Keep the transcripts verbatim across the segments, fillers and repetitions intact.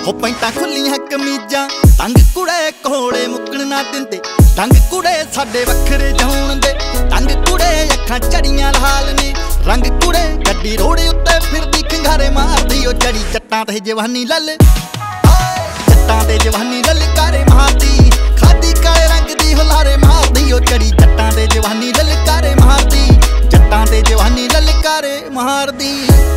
हो पैंटा खुलियां कमीजां तंग कुड़े कोड़े मुकण ना दिंदे तंग कुड़े साडे वखरे जाउण दे तंग कुड़े अखां चड़ियां लाल ने रंग कुड़े गड्डी रोड़े उत्ते फिरदी खंघारे मारदी ओ चढ़ी जट्टां ते जवानी लल जट्टां ते जवानी ललकारे मारदी खादी काले रंग दी हुलारे मारदी ओ चढ़ी जट्टां ते जवानी ललकारे मारदी जट्टां ते जवानी ललकारे मारदी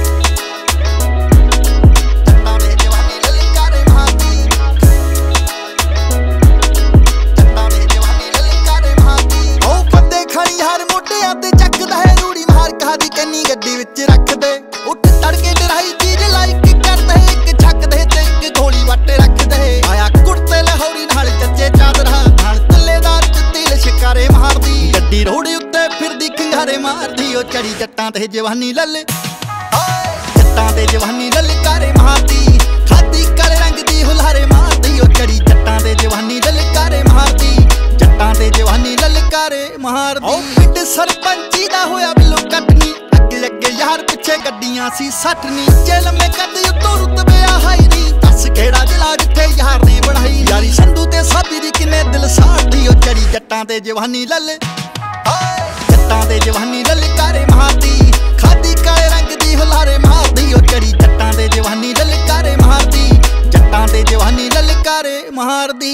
गड्डी विच रख दे उठ तड़के डराई चीज लाइक कर दे एक छक दे ते एक गोली वाटे रख दे आया कुर्ते लाहौरी नाल जच्चे चादरा नाल तल्लेदार तिल शिकारे मारदी गड्डी रोड़े उत्ते फिरदी खंघारे मारदी ओ चढ़ी जट्टां ते जवानी लल जट्टां ते जवानी ललकारे मारदी खादी काले रंग दी हुलारे मारदी ओ चढ़ी जट्टां ते जवानी ललकारे मारदी जट्टां ते जवानी ललकारे मारदी पिंड सरपंची दा होया बिलो कटनी अगे यार पिछे गड्डियां सी सट नी चे लम्मे कद उत्तों रुतबे हाई नी दस केड़ा जिला जिथे यार ने बढ़ाई यारी संधू ते साबी दी किने दिल साड़दी ओ चढ़ी जट्टां ते जवानी लल जट्टां ते जवानी ललकारे मारदी खादी काले रंग दी हुलारे मारदी ओ चढ़ी जट्टां ते जवानी ललकारे मारदी जट्टां ते जवानी ललकारे मारदी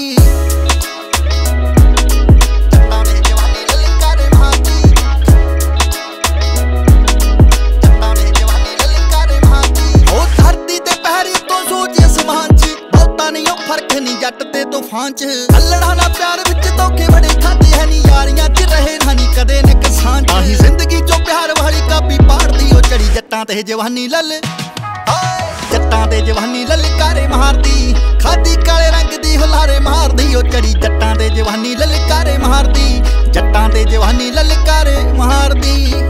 फर्क नहीं जट ते तूफान च अल्लड़ा ना प्यार विच धोखे बड़े खाते है नी यारियां च रहे ना नी कदे नुकसान आही जिंदगी चो प्यार वाली कापी पाड़दी ओ चढ़ी जट्टां ते जवानी लल जट्टां ते जवानी ललकारे मारदी खादी काले रंग दी हुलारे मारदी ओ चढ़ी जट्टां ते जवानी ललकारे मारदी जट्टां ते जवानी ललकारे मारदी।